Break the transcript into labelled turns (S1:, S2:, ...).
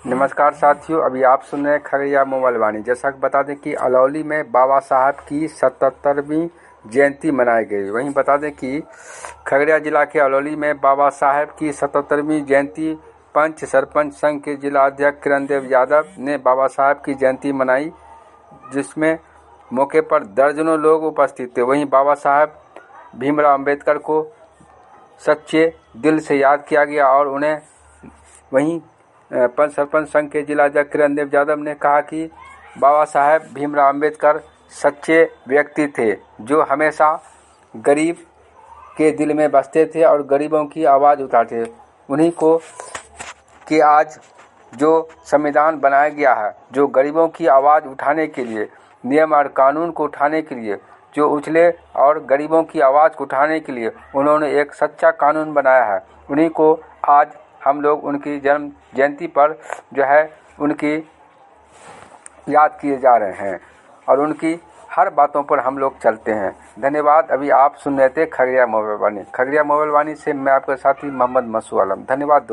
S1: नमस्कार साथियों, अभी आप सुन रहे हैं खगड़िया मोबाइल वाणी। जैसा कि बता दें कि अलौली में बाबा साहब की 77वीं जयंती मनाई गई। वहीं बता दें कि खगड़िया जिला के अलौली में बाबा साहब की 77वीं जयंती पंच सरपंच संघ के जिला अध्यक्ष किरण देव यादव ने बाबा साहब की जयंती मनाई, जिसमें मौके पर दर्जनों लोग उपस्थित थे। वहीं बाबा साहब भीमराव अंबेडकर को सच्चे दिल से याद किया गया और उन्हें वहीं पंच सरपंच संघ के जिला अध्यक्ष किरण देव यादव ने कहा कि बाबा साहब भीमराव अंबेडकर सच्चे व्यक्ति थे जो हमेशा गरीब के दिल में बसते थे और गरीबों की आवाज़ उठाते। उन्हीं को कि आज जो संविधान बनाया गया है, जो गरीबों की आवाज़ उठाने के लिए, नियम और कानून को उठाने के लिए, जो उछले और गरीबों की आवाज़ को उठाने के लिए उन्होंने एक सच्चा कानून बनाया है। उन्हीं को आज हम लोग उनकी जन्म जयंती पर जो है उनकी याद किए जा रहे हैं और उनकी हर बातों पर हम लोग चलते हैं। धन्यवाद। अभी आप सुन रहे थे खगड़िया मोबाइल वाणी। खगड़िया मोबाइल वाणी से मैं आपके साथी मोहम्मद मसूद आलम। धन्यवाद।